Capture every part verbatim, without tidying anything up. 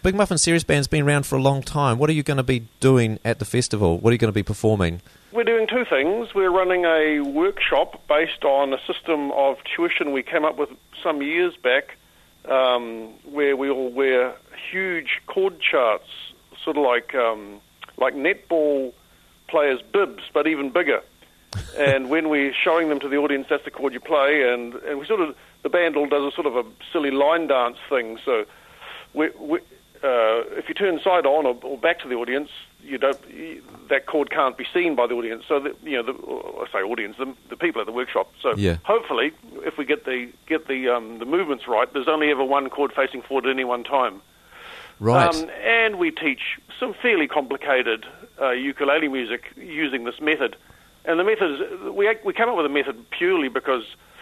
Big Muffin Series Band's been around for a long time. What are you going to be doing at the festival? What are you going to be performing? We're doing two things. We're running a workshop based on a system of tuition we came up with some years back, um, where we all wear huge chord charts, sort of like um, like netball players' bibs, but even bigger. And when we're showing them to the audience, that's the chord you play, and, and we sort of, the band all does a sort of a silly line dance thing. So we, we, uh, if you turn side on or, or back to the audience, you don't, you, that chord can't be seen by the audience. So that, you know, the, I say audience, the, the people at the workshop. So yeah. hopefully, if we get the get the um, the movements right, there's only ever one chord facing forward at any one time. Right. Um, and we teach some fairly complicated uh, ukulele music using this method. And the method is, we we came up with a method purely because,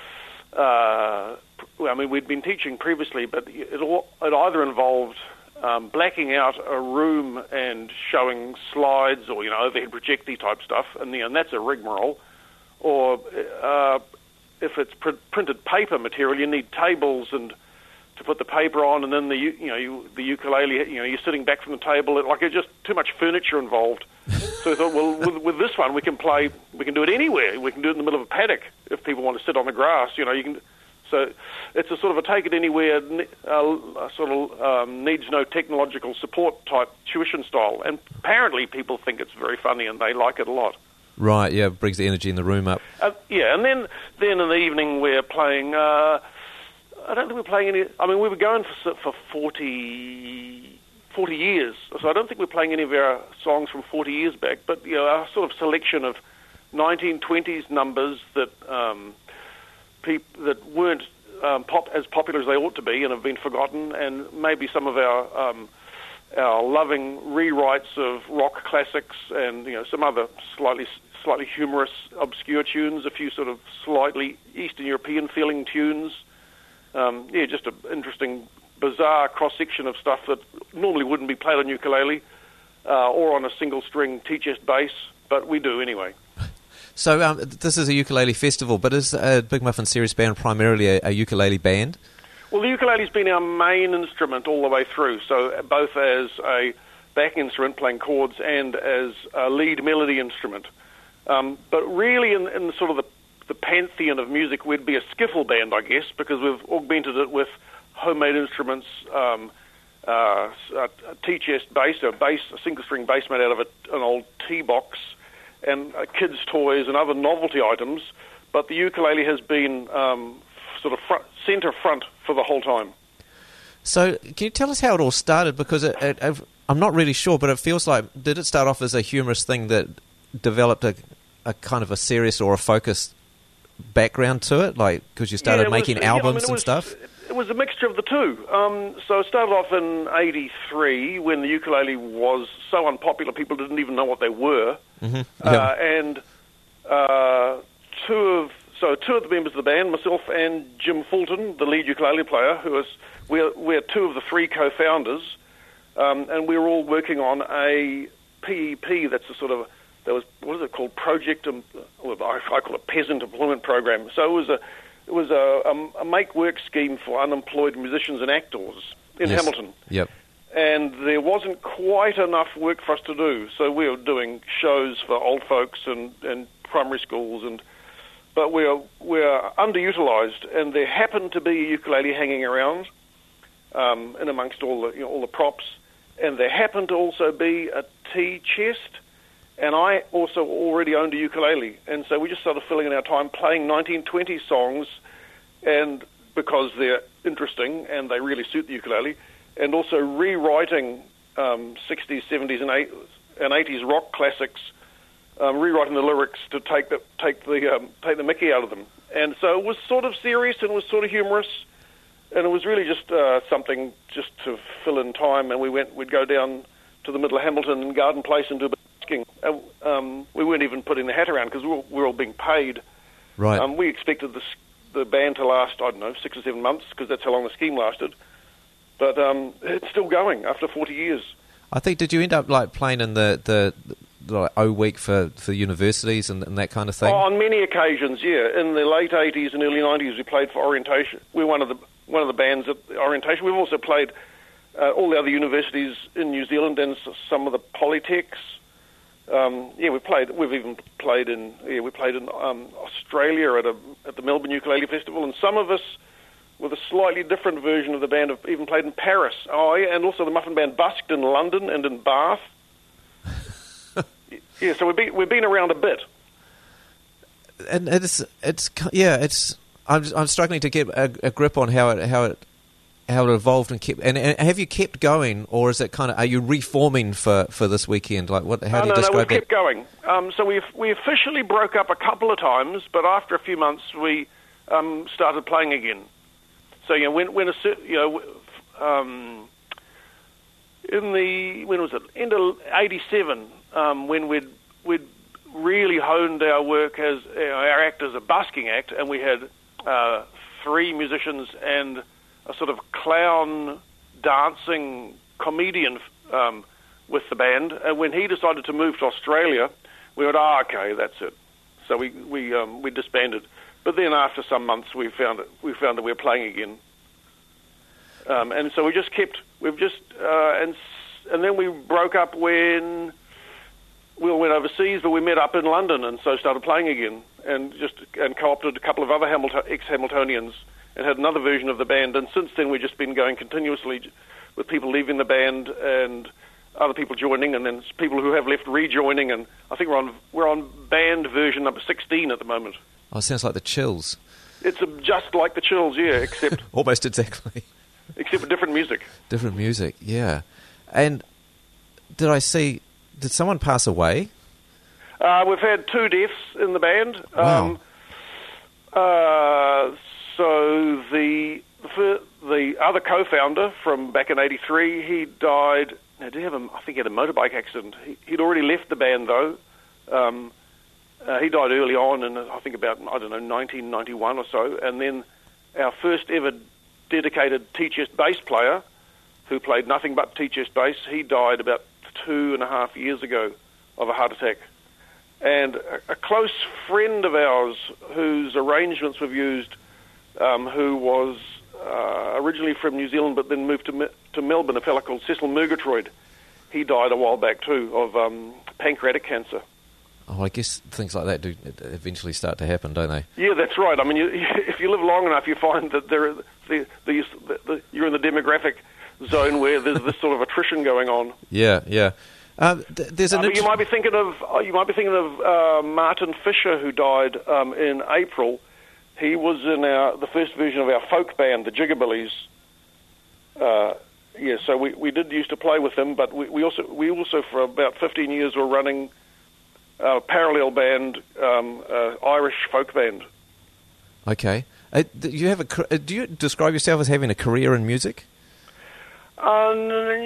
uh, I mean, we'd been teaching previously, but it, all, it either involved um, blacking out a room and showing slides or, you know, overhead projecty type stuff, and, you know, and that's a rigmarole. Or uh, if it's pr- printed paper material, you need tables and to put the paper on, and then the you know you, the ukulele, you know, you're sitting back from the table, it, like it's just too much furniture involved. So we thought, well, with, with this one, we can play, we can do it anywhere. We can do it in the middle of a paddock if people want to sit on the grass. You know, you can. So it's a sort of a take it anywhere, uh, sort of um, needs no technological support type tuition style. And apparently, people think it's very funny and they like it a lot. Right. Yeah, brings the energy in the room up. Uh, yeah, and then then in the evening we're playing. Uh, I don't think we're playing any. I mean, we were going for for forty, forty years, so I don't think we're playing any of our songs from forty years back. But you know, our sort of selection of nineteen twenties numbers that um, peop, that weren't um, pop as popular as they ought to be and have been forgotten, and maybe some of our um, our loving rewrites of rock classics, and you know, some other slightly slightly humorous, obscure tunes, a few sort of slightly Eastern European feeling tunes. Um, yeah, just an interesting, bizarre cross-section of stuff that normally wouldn't be played on ukulele uh, or on a single-string T-chest bass, but we do anyway. So um, this is a ukulele festival, but is uh, Big Muffin Series Band primarily a, a ukulele band? Well, the ukulele's been our main instrument all the way through, so both as a backing instrument playing chords and as a lead melody instrument. Um, but really in, in sort of the the pantheon of music, we'd be a skiffle band, I guess, because we've augmented it with homemade instruments, um, uh, a T-chest bass, a bass, a single-string bass made out of a, an old tea box, and uh, kids' toys and other novelty items. But the ukulele has been um, sort of front, centre front for the whole time. So can you tell us how it all started? Because it, it, I'm not really sure, but it feels like, did it start off as a humorous thing that developed a, a kind of a serious or a focused background to it, like because you started yeah, making was, albums yeah, I mean, and was, stuff? It was a mixture of the two. Um, so it started off in eighty-three when the ukulele was so unpopular people didn't even know what they were. Mm-hmm. Uh, yeah. and uh, two of so two of the members of the band, myself and Jim Fulton, the lead ukulele player, who is we're we're two of the three co-founders, um, and we were all working on a P E P. That's a sort of There was what is it called? Project, um, I call it Peasant Employment Program. So it was a it was a, a, a make work scheme for unemployed musicians and actors in yes. Hamilton. Yep. And there wasn't quite enough work for us to do, so we were doing shows for old folks and, and primary schools, and but we're we're underutilized. And there happened to be a ukulele hanging around, um, in amongst all the you know, all the props, and there happened to also be a tea chest. And I also already owned a ukulele, and so we just started filling in our time playing nineteen twenties songs, and because they're interesting and they really suit the ukulele, and also rewriting um, sixties, seventies, and eighties rock classics, um, rewriting the lyrics to take the take the um, take the mickey out of them. And so it was sort of serious and it was sort of humorous, and it was really just uh, something just to fill in time. And we went, we'd go down to the middle of Hamilton and Garden Place and do. Uh, um, we weren't even putting the hat around because we were, we were all being paid. Right. Um, we expected the, the band to last, I don't know, six or seven months because that's how long the scheme lasted. But um, it's still going after forty years. I think, did you end up like playing in the, the, the like, O Week for, for universities and, and that kind of thing? Oh, on many occasions, yeah. In the late eighties and early nineties, we played for Orientation. We were one of the one of the bands at Orientation. We've also played uh, all the other universities in New Zealand and s- some of the polytechs. Um, yeah, we played. We've even played in. Yeah, we played in um, Australia at a at the Melbourne Ukulele Festival, and some of us, with a slightly different version of the band, have even played in Paris. Oh, yeah, and also the Muffin Band busked in London and in Bath. Yeah, so we've been we've been around a bit. And it's it's yeah, it's I'm I'm struggling to get a, a grip on how it how it how it evolved and kept. And, and have you kept going, or is it kind of are you reforming for, for this weekend? Like what? How Oh, do you no, no, describe we've it? kept going. Um, so we we officially broke up a couple of times, but after a few months we um, started playing again. So you know when when a cer- you know um, in the when was it end of eighty-seven um, when we'd we'd really honed our work as you know, our act as a busking act, and we had uh, three musicians and a sort of clown dancing comedian um, with the band. And when he decided to move to Australia, we went, "Ah, oh, okay, that's it." So we we um, we disbanded. But then after some months, we found it, we found that we were playing again, um, and so we just kept. We've just uh, and and then we broke up when we all went overseas, but we met up in London and so started playing again, and just and co-opted a couple of other Hamilton, ex-Hamiltonians and had another version of the band. And since then, we've just been going continuously with people leaving the band and other people joining, and then people who have left rejoining. And I think we're on we're on band version number sixteen at the moment. Oh, it sounds like the Chills. It's a, just like the Chills, yeah, except Almost exactly. except for different music. Different music, yeah. And did I see? Did someone pass away? Uh, we've had two deaths in the band. Wow. Um, uh, so the the the other co-founder from back in eighty-three, he died. Now, did he have a, I think he had a motorbike accident. He, he'd already left the band though. Um, uh, he died early on, in I think about I don't know nineteen ninety-one or so. And then our first ever dedicated T-chest bass player, who played nothing but T-chest bass, he died about two and a half years ago of a heart attack. And a, a close friend of ours whose arrangements we've used, um, who was uh, originally from New Zealand but then moved to Me- to Melbourne, a fellow called Cecil Murgatroyd, he died a while back too of um, pancreatic cancer. Oh, I guess things like that do eventually start to happen, don't they? Yeah, that's right. I mean, you, if you live long enough, you find that there are the, the, the, the, you're in the demographic zone where there's this sort of attrition going on. Yeah, yeah. Um, th- there's an Uh, but int- you might be thinking of uh, you might be thinking of uh, Martin Fisher, who died um, in April. He was in our the first version of our folk band, the Jiggabillies. Uh, yeah, so we, we did used to play with him, but we, we also we also for about fifteen years were running a parallel band, um, uh, Irish folk band. Okay. Uh, do you have a? ca- uh, Do you describe yourself as having a career in music? Uh,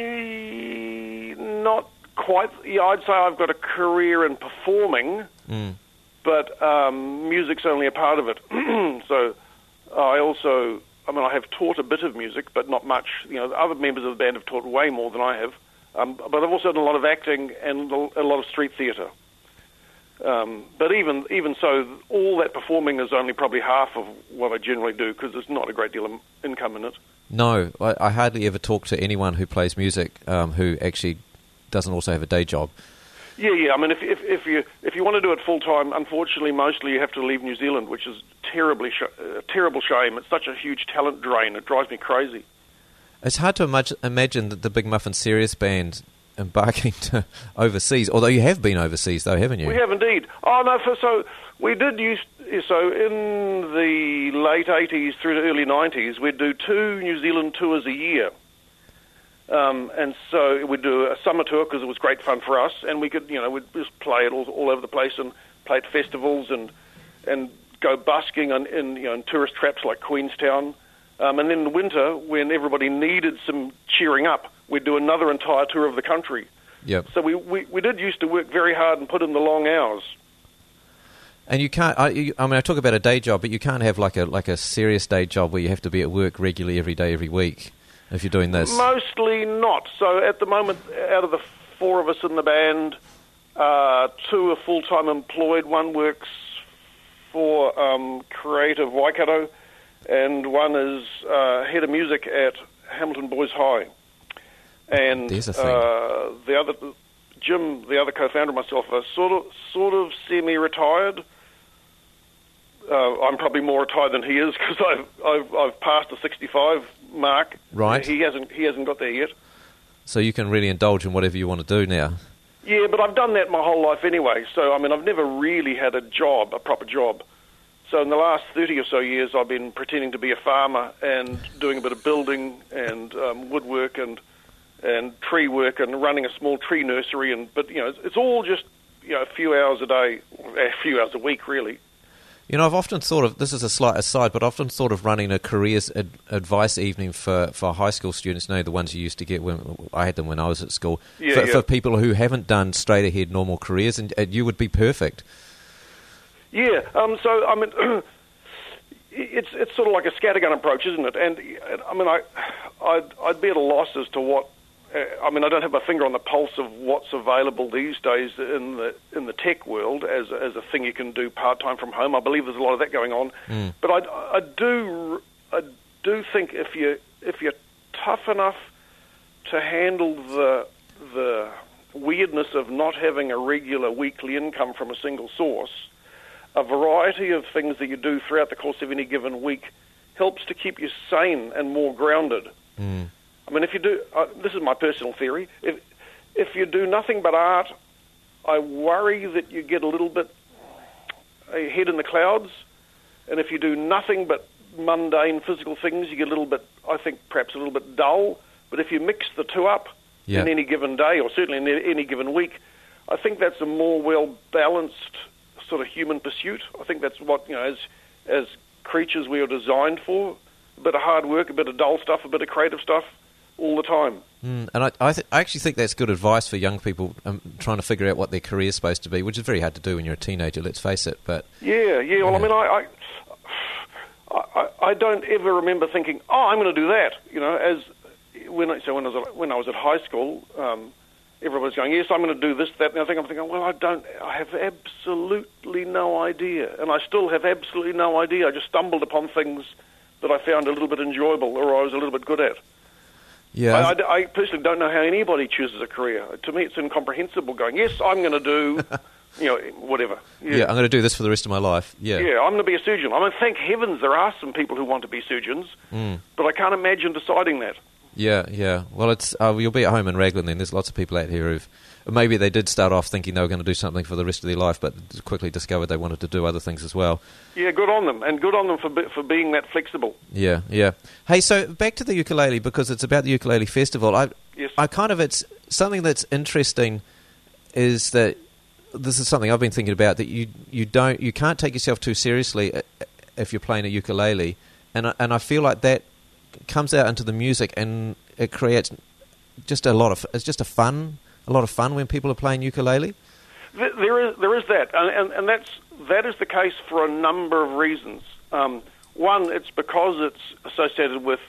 not quite. Yeah, I'd say I've got a career in performing, Mm. but um, music's only a part of it. So I also, I mean, I have taught a bit of music, but not much. You know, other members of the band have taught way more than I have. Um, but I've also done a lot of acting and a lot of street theatre. Um, but even even so, all that performing is only probably half of what I generally do because there's not a great deal of income in it. No, I, I hardly ever talk to anyone who plays music um, who actually doesn't also have a day job. Yeah, yeah. I mean, if if, if you if you want to do it full time, unfortunately, mostly you have to leave New Zealand, which is terribly sh- a terrible shame. It's such a huge talent drain. It drives me crazy. It's hard to imag- imagine that the Big Muffin Serious Band embarking to overseas, although you have been overseas, though, haven't you? We have indeed. Oh no, for, so we did use so in the late eighties through the early nineties, we'd do two New Zealand tours a year. Um, and so we'd do a summer tour because it was great fun for us, and we could, you know, we'd just play it all, all over the place and play at festivals and and go busking on, in, you know, in tourist traps like Queenstown. Um, and then in the winter, when everybody needed some cheering up, we'd do another entire tour of the country. Yep. So we, we, we did used to work very hard and put in the long hours. And you can't. I, you, I mean, I talk about a day job, but you can't have like a like a serious day job where you have to be at work regularly every day, every week, if you're doing this. Mostly not. So at the moment, out of the four of us in the band, uh, two are full-time employed. One works for um, Creative Waikato, and one is uh, head of music at Hamilton Boys High. and There's a thing. Uh, the other Jim, the other co-founder, and myself are sort of sort of semi-retired. Uh, I'm probably more retired than he is because I've, I've I've passed the sixty-five mark. Right. He hasn't he hasn't got there yet. So you can really indulge in whatever you want to do now. Yeah, but I've done that my whole life anyway. So I mean, I've never really had a job, a proper job. So in the last thirty or so years, I've been pretending to be a farmer and doing a bit of building and um, woodwork and and tree work and running a small tree nursery. And but you know, it's, it's all just you know a few hours a day, a few hours a week, really. You know, I've often thought of, this is a slight aside, but I've often thought of running a careers ad- advice evening for, for high school students, you know, the ones you used to get when I had them when I was at school, yeah, for, yeah. for people who haven't done straight-ahead normal careers, and, and you would be perfect. Yeah, um, so, I mean, it's it's sort of like a scattergun approach, isn't it? And, I mean, I, I'd, I'd be at a loss as to what, uh, I mean, I don't have my finger on the pulse of what's available these days in the in the tech world as, as a thing you can do part-time from home. I believe there's a lot of that going on. Mm. But I, I, do, I do think if, you, if you're tough enough to handle the the weirdness of not having a regular weekly income from a single source, a variety of things that you do throughout the course of any given week helps to keep you sane and more grounded. Mm. I mean, if you do, uh, this is my personal theory, if if you do nothing but art, I worry that you get a little bit ahead in the clouds, and if you do nothing but mundane physical things, you get a little bit, I think, perhaps a little bit dull. But if you mix the two up yeah. in any given day, or certainly in any given week, I think that's a more well-balanced sort of human pursuit. I think that's what, you know, as as creatures we are designed for, a bit of hard work, a bit of dull stuff, a bit of creative stuff, all the time. Mm, and I I, th- I actually think that's good advice for young people um, trying to figure out what their career is supposed to be, which is very hard to do when you're a teenager, let's face it. But Yeah, yeah, well, yeah. I mean, I, I, I, I don't ever remember thinking, oh, I'm going to do that, you know, as when I, so when I was, when I was at high school, um, everybody's going, yes, I'm going to do this, that, and the other thing. I'm thinking, well, I don't, I have absolutely no idea. And I still have absolutely no idea. I just stumbled upon things that I found a little bit enjoyable or I was a little bit good at. Yeah, I, I, I personally don't know how anybody chooses a career. To me, it's incomprehensible going, yes, I'm going to do, you know, whatever. Yeah. yeah, I'm going to do this for the rest of my life. Yeah, yeah, I'm going to be a surgeon. I mean, thank heavens there are some people who want to be surgeons, mm. but I can't imagine deciding that. Yeah, yeah. Well, it's uh, you'll be at home in Raglan then. There's lots of people out here who've maybe they did start off thinking they were going to do something for the rest of their life, but quickly discovered they wanted to do other things as well. Yeah, good on them, and good on them for be, for being that flexible. Yeah, yeah. Hey, so back to the ukulele, because it's about the ukulele festival. I, yes. I kind of it's something that's interesting is that this is something I've been thinking about, that you you don't you can't take yourself too seriously if you're playing a ukulele, and I, and I feel like that comes out into the music, and it creates just a lot of it's just a fun a lot of fun when people are playing ukulele. There is there is that, and, and, and that's that is the case for a number of reasons. Um, one, it's because it's associated with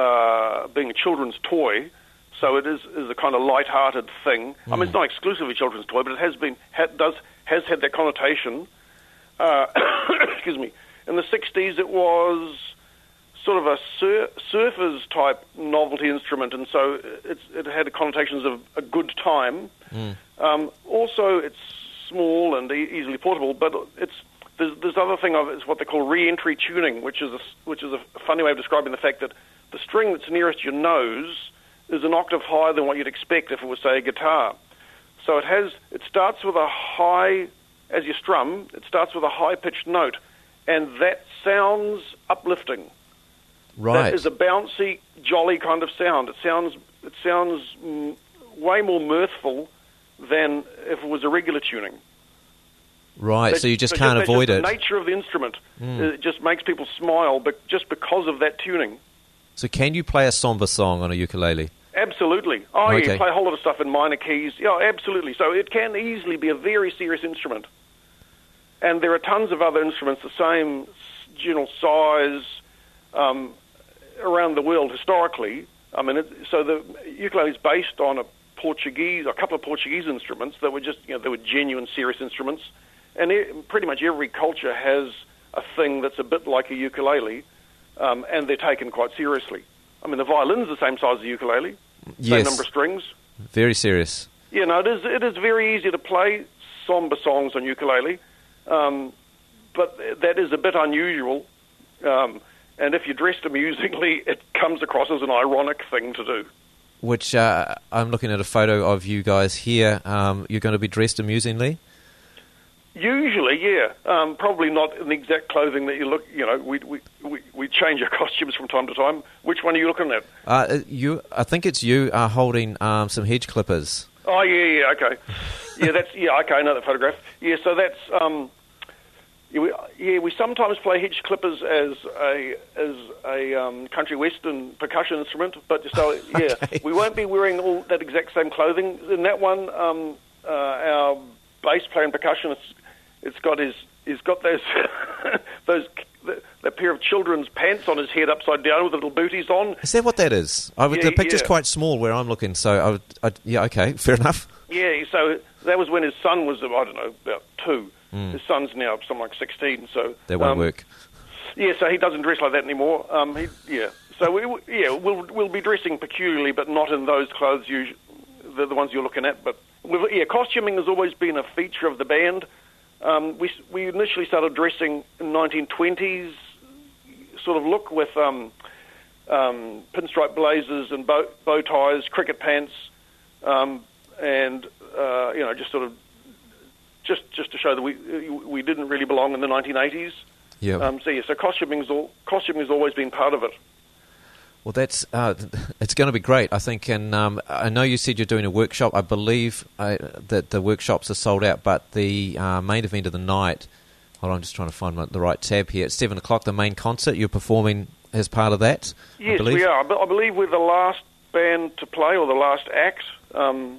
uh, being a children's toy, so it is, is a kind of light-hearted thing. Mm. I mean, it's not exclusively a children's toy, but it has been ha, does has had that connotation. Uh, excuse me. In the sixties, it was sort of a sur- surfer's type novelty instrument, and so it's, it had connotations of a good time. Mm. Um, also, it's small and e- easily portable, but it's there's, there's other thing of it's what they call re-entry tuning, which is a, which is a funny way of describing the fact that the string that's nearest your nose is an octave higher than what you'd expect if it was, say, a guitar. So it has it starts with a high, as you strum, it starts with a high-pitched note, and that sounds uplifting. Right. That is a bouncy, jolly kind of sound. It sounds it sounds mm, way more mirthful than if it was a regular tuning. Right, that, so you just so can't just, avoid just it. The nature of the instrument mm. it just makes people smile, but just because of that tuning. So can you play a somber song on a ukulele? Absolutely. Oh, okay. yeah, you play a whole lot of stuff in minor keys. Yeah, absolutely. So it can easily be a very serious instrument. And there are tons of other instruments the same general size, um, around the world historically. I mean, it, so the ukulele is based on a Portuguese, a couple of Portuguese instruments that were just, you know, they were genuine, serious instruments. And it, pretty much every culture has a thing that's a bit like a ukulele, um, and they're taken quite seriously. I mean, the violin's the same size as the ukulele. Yes. Same number of strings. Very serious. Yeah, no, it is, it is very easy to play somber songs on ukulele, um, but that is a bit unusual. Um, and if you're dressed amusingly, it comes across as an ironic thing to do. Which, uh, I'm looking at a photo of you guys here. Um, you're going to be dressed amusingly? Usually, yeah. Um, probably not in the exact clothing that you look, you know, we, we, we, we change our costumes from time to time. Which one are you looking at? Uh, you, I think it's you uh, holding um, some hedge clippers. Oh, yeah, yeah, okay. Yeah, that's, yeah, okay, I know that photograph. Yeah, so that's, um, yeah, we, yeah, we sometimes play hedge clippers as a as a um, country western percussion instrument, but so, yeah, Okay. we won't be wearing all that exact same clothing. In that one, um, uh, our bass player and percussionist, it's got his, he's got those, those, the, that pair of children's pants on his head upside down with the little booties on. Is that what that is? I would, Yeah, the picture's yeah. quite small where I'm looking, so I would, I, yeah, okay, fair enough. Yeah, so that was when his son was, I don't know, about two. Mm. His son's now something like sixteen, so... That won't um, work. Yeah, so he doesn't dress like that anymore. Um, he, yeah, so we, yeah, we'll we'll be dressing peculiarly, but not in those clothes, you, the, the ones you're looking at. But we've, yeah, costuming has always been a feature of the band. Um, we we initially started dressing in nineteen twenties sort of look with um, um, pinstripe blazers and bow, bow ties, cricket pants, um, and uh, you know, just sort of just just to show that we we didn't really belong in the nineteen eighties. Yeah. Um, so yeah, so costuming's all costuming has always been part of it. Well, that's uh, it's going to be great, I think. And um, I know you said you're doing a workshop. I believe uh, that the workshops are sold out, but the uh, main event of the night. Hold on, I'm just trying to find my, the right tab here. At seven o'clock, the main concert. You're performing as part of that. Yes, I believe? we are. I believe we're the last band to play, or the last act. Um,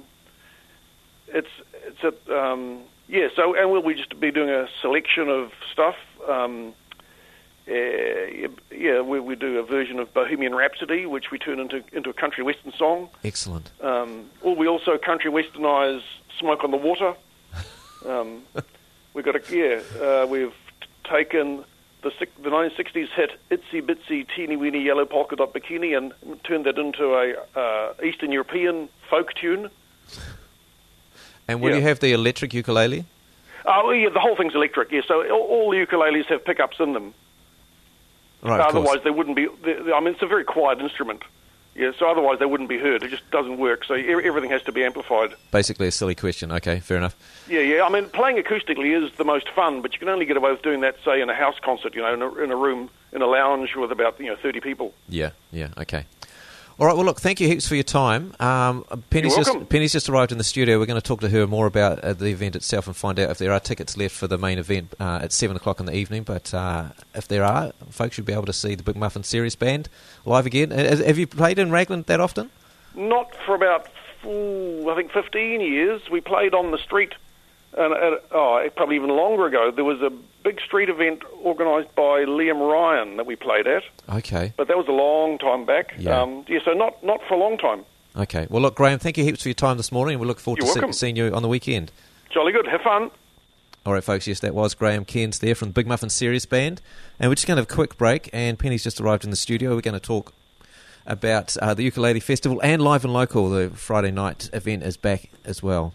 it's it's at um, yeah. So and we'll we just be doing a selection of stuff. Um, Uh, yeah, we, we do a version of Bohemian Rhapsody, which we turn into into a country western song. Excellent. Um, or we also country westernise Smoke on the Water. Um, we've got a yeah. Uh, we've t- taken the the nineteen sixties hit "Itsy Bitsy Teeny Weeny Yellow Polka Dot Bikini" and turned that into a uh, Eastern European folk tune. And will yeah. you have the electric ukulele? Oh, well, yeah, the whole thing's electric. Yeah, so all, all the ukuleles have pickups in them. Right, otherwise, they wouldn't be. They, I mean, it's a very quiet instrument. Yeah, so otherwise they wouldn't be heard. It just doesn't work. So e- everything has to be amplified. Basically, a silly question. Okay, fair enough. Yeah, yeah. I mean, playing acoustically is the most fun, but you can only get away with doing that, say, in a house concert. You know, in a, in a room, in a lounge with about you know thirty people. Yeah, yeah. Okay. All right. Well, look. Thank you heaps for your time. Um, Penny's You're just welcome. Penny's just arrived in the studio. We're going to talk to her more about uh, the event itself and find out if there are tickets left for the main event uh, at seven o'clock in the evening. But uh, if there are, folks should be able to see the Big Muffin Series Band live again. Uh, have you played in Raglan that often? Not for about, ooh, I think, fifteen years. We played on the street, and uh, oh, probably even longer ago. There was a big street event organised by Liam Ryan that we played at. Okay. But that was a long time back. Yeah. Um, yeah, so not, not for a long time. Okay. Well, look, Graham, thank you heaps for your time this morning. We look forward You're to see, welcome. seeing you on the weekend. Jolly good. Have fun. All right, folks, yes, that was Graham Cairns there from the Big Muffin Series Band. And we're just going to have a quick break, and Penny's just arrived in the studio. We're going to talk about uh, the Ukulele Festival and Live and Local. The Friday night event is back as well.